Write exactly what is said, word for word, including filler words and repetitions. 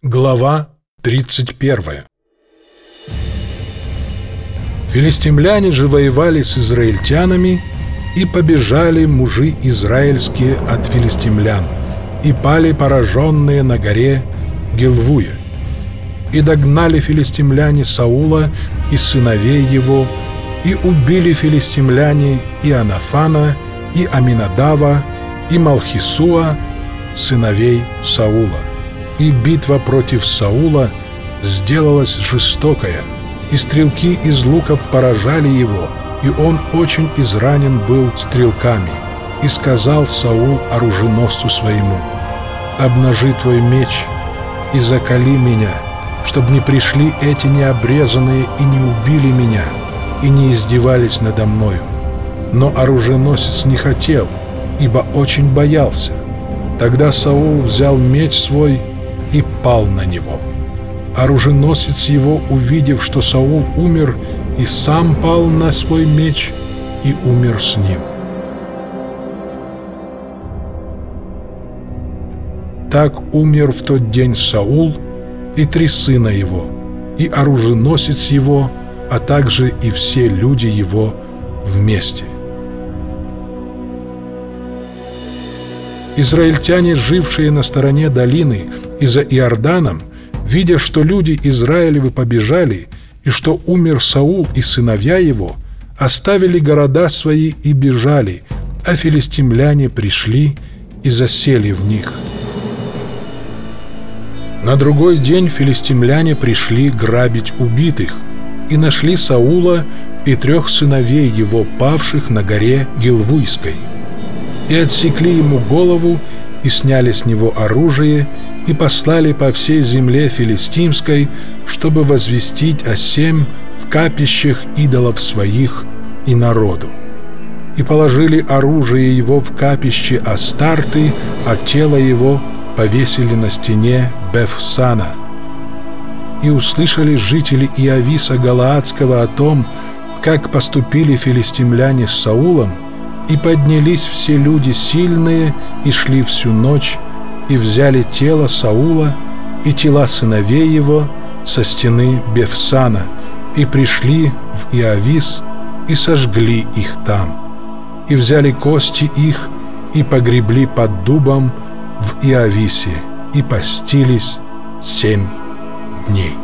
Глава тридцать первая. Филистимляне же воевали с израильтянами, и побежали мужи израильские от филистимлян, и пали пораженные на горе Гилвуе. И догнали филистимляне Саула и сыновей его, и убили филистимляне Иоаннафана, и Аминадава, и Малхисуа, сыновей Саула. И битва против Саула сделалась жестокая, и стрелки из луков поражали его, и он очень изранен был стрелками. И сказал Саул оруженосцу своему: «Обнажи твой меч и закали меня, чтобы не пришли эти необрезанные и не убили меня, и не издевались надо мною». Но оруженосец не хотел, ибо очень боялся. Тогда Саул взял меч свой и пал на него. Оруженосец его, увидев, что Саул умер, и сам пал на свой меч и умер с ним. Так умер в тот день Саул и три сына его, и оруженосец его, а также и все люди его вместе. Израильтяне, жившие на стороне долины и за Иорданом, видя, что люди Израилевы побежали, и что умер Саул и сыновья его, оставили города свои и бежали, а филистимляне пришли и засели в них. На другой день филистимляне пришли грабить убитых, и нашли Саула и трех сыновей его, павших на горе Гилвуйской. И отсекли ему голову, и сняли с него оружие, и послали по всей земле филистимской, чтобы возвестить о сем в капищах идолов своих и народу. И положили оружие его в капище Астарты, а тело его повесили на стене Бефсана. И услышали жители Иависа Галаадского о том, как поступили филистимляне с Саулом, и поднялись все люди сильные, и шли всю ночь, и взяли тело Саула и тела сыновей его со стены Бефсана, и пришли в Иавис, и сожгли их там, и взяли кости их, и погребли под дубом в Иависе, и постились семь дней.